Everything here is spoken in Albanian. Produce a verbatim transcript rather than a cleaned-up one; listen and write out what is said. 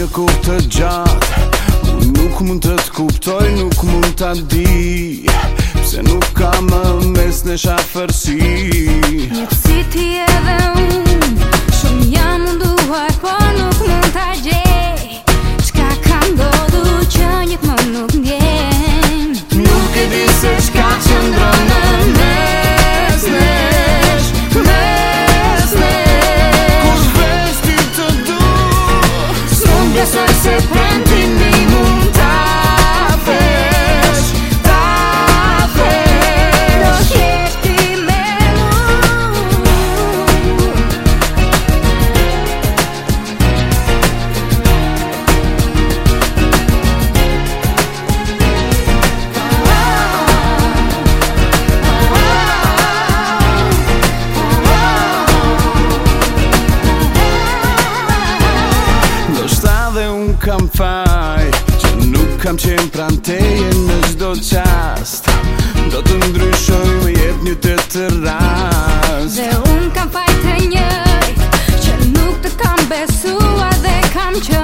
kur të gjatë, ku nuk mund të t'kuptoj, nuk mund t'a di, pse nuk ka më mes në shafërsi. Njëtë si ti edhe unë, shumë jam munduar, por nuk mund t'a gjej. Qka ka ndodhu që njëtë më nuk ndjen? Nuk e di se qka qëndron në mes nesh, mes nesh. Kur shvesh ti të du, s'mund besoj se prendimi mund t'a fesh, t'a fesh. Do t'jesh ti me mu. Do shta dhe unë kam faj, që nuk kam qenë pran teje në çdo qast. Do të ndryshoj, më jep një të të rast. Dhe unë kam faj të njëjt, që nuk të kam besua dhe kam qenë